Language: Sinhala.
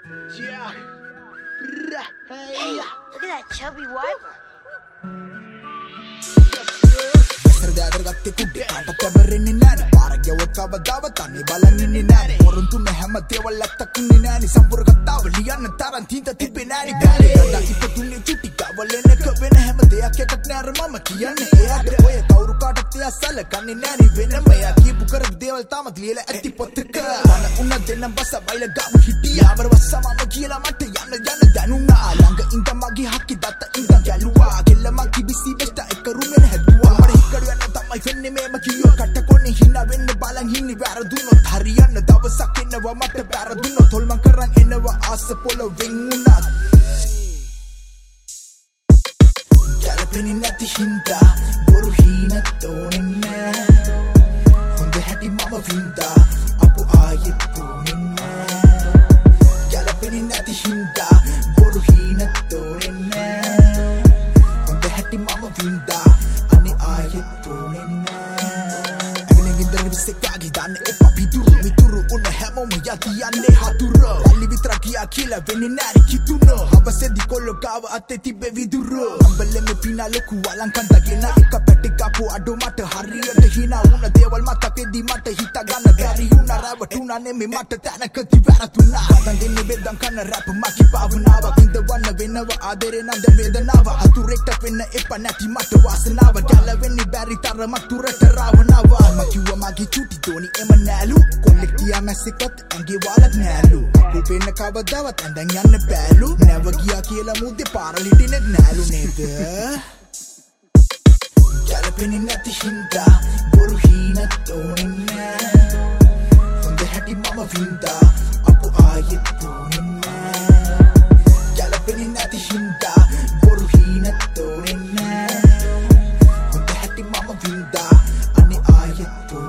Yeah. Hey, look at that chubby wiper. ගත්තේ කුඩේ කාටත් කැබරෙන්නේ නෑනේ පාරක් යවුවත් කවදාවත් තන්නේ බලන් ඉන්නේ නෑනේ වරුන්තුනේ හැම දේවල් ඇත්තක් ඉන්නේ නෑනේ සම්පූර්ණ කතාව ලියන්න තරම් තීන්ත තිබ්බේ නෑනේ බැලේ ගඳා ඉපදුන්නේ චුටි ගවලෙනක වෙන හැම දෙයක් එකක් නෑර මම කියන්නේ එයාට ඔය කවුරු කාටත් එයා සලකන්නේ නෑනේ වෙනම එයා කියපු කරපු දේවල් තාමත් ලියලා ඇති පොතක තන උන්න දෙන්නම් බස බයිලා ගාමු හිටියා වරවස්සමම කියලා මට යන්න දැනුණා ළඟ ඉඳ මගේ හක්කි දත්ත ඉඳ ගැලුවා කෙල්ල මං කිවිසි බෙස්ට එක රුමෙන් හැදුවා මට හිකඩු යන තමයි වෙන්නේ මේම කියෝ කටකොනේ හිනා වෙන්න බලන් හින්නේ වැරදුනොත් හරියන්න දවසක් එනවා මට වැරදුනොත් තොල්මන් කරන් එනවා ආස පොළොවෙන් උනත් ගැලපෙන්නේ නැති හින්දා බොරු හිනත් ඕනේ නෑ හොඳ හැටි මම වින්දා අපු ආයෙත් ඕනේ නෑ ගැලපෙන්නේ නැති හින්දා බොරු හිනත් ඕනේ නෑ හොඳ හැටි මම වින්දා අනේ ආයෙත් ඕනේ Sekagi dan epa mituru una hemo me ya tiane haturo ali vitra kia kila veninari kituno habase di kollo kawa atte tibbe viduro ambelle me pina loku walan kanta gena ekka petika pu adu mata hariyata hina una dewal mata pedi mata hita ganna bari una ravatuna ne me mata tanaka tivaratuna dan denne bedan kana rap maki pavanawa kinda wanna venawa adere nanda vedanawa aturekta penna epa nati mata wasanawa gala venni bari tara maturata ravanawa makiwa magi චුටි තෝනි එම නෑලු කොල්ලෙක්ටියා මැස්සෙක්වත් ඇගේ වාලක් නෑලු අපු පෙන්න කවදාවත් ඇඳන් යන්න බෑලු නැව ගියා කියලා මුද්දේ පාරලිටිනෙත් නෑලු නේද ගැලපෙන්නේ නැති හින්දා බොරු හිනත් ඕනේ නෑ හොඳ හැටි මම වින්දා අපු ආයෙත් ඕනේ නෑ ගැලපෙන්නේ නැති හින්දා බොරු හිනත් ඕනේ නෑ හොඳ හැටි මම වින්දා අනේ ආයෙත්